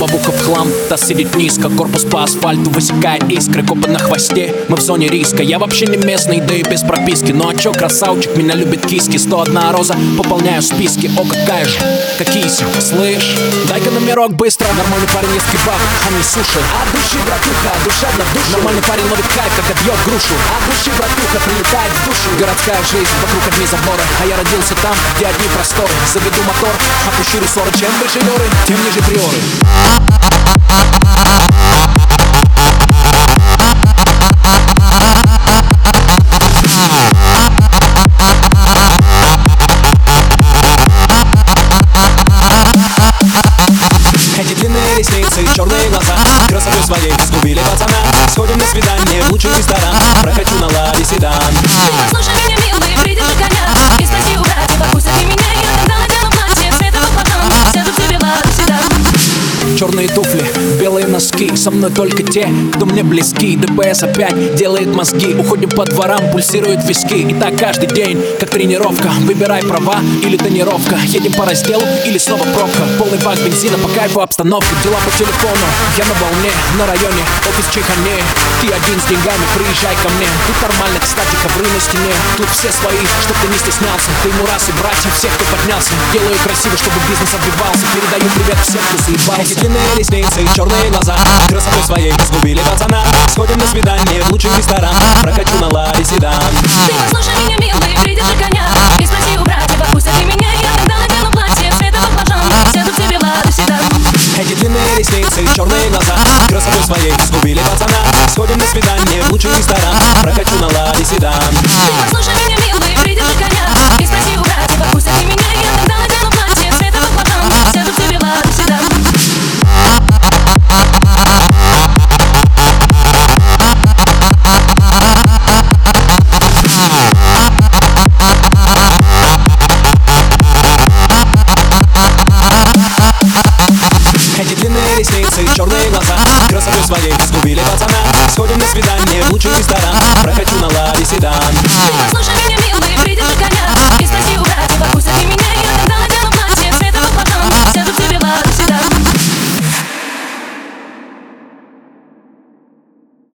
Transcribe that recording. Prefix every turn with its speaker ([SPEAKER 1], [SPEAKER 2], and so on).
[SPEAKER 1] лобовуха в хлам, таз сидит низко, корпус по асфальту высекает искры, копы на хвосте, мы в зоне риска. Я вообще не местный, да и без прописки. Ну а чё, красавчик, меня любит киски. 101 роза, пополняю списки. О, какая же, какие слышь, дай-ка номерок быстро. Нормальный парень ест кебаб, а не суши. От души, братуха, душевно в душу. Нормальный парень ловит кайф, когда бьет грушу. От души, братуха, прилетает в душу. Городская жизнь, вокруг одни заборы, а я родился там, где одни просторы. Заведу мотор, опущу рессоры. Чем выше горы, тем ниже приоры. Эти длинные ресницы, черные глаза, красотой своей сгубили пацана. Сходим на свидание в лучший ресторан, прокачу на ладе седан.
[SPEAKER 2] Ты послушай меня, милый, придержи коня и спроси у братьев, отпустят ли меня. Я тогда надену платье цвета баклажан, сяду к тебе в ладу седан.
[SPEAKER 1] Черные туфли, белые носки, со мной только те, кто мне близки. ДПС опять делает мозги, уходим по дворам, пульсируют виски. И так каждый день, как тренировка, выбирай права или тонировка. Едем по разделу или снова пробка, полный бак бензина, по кайфу обстановка. Дела по телефону, я на волне, на районе, офис чайхане. Ты один с деньгами, приезжай ко мне. Тут нормально, кстати, ковры на стене. Тут все свои, чтоб ты не стеснялся. Ты ему раз и братья, всех, кто поднялся. Делаю красиво, чтобы бизнес отбивался. Передаю привет всем, кто заебался. Длинные ресницы, черные глаза, красотой своей сгубили пацана. Сходим на свидание в лучший ресторан, прокачу на ладе седан.
[SPEAKER 2] Ты послушай меня, милый, придержи коня и спроси у братьев, отпустят ли меня. Я тогда надену платье цвета баклажан, сяду к тебе в ладу седан.
[SPEAKER 1] Эти длинные ресницы, черные глаза, красотой своей сгубили пацана. Сходим на свидание в лучший ресторан, прокачу на ладе седан.
[SPEAKER 2] Ты послушай меня, милый, придержи коня и спроси у братьев, отпустят ли меня. Я тогда надену платье цвета баклажан, сяду к тебе в ладу седан.
[SPEAKER 1] Эти длинные ресницы, черные глаза, красотой своей сгубили пацана. Сходим на свидание в лучший ресторан, прокачу на ладе седан.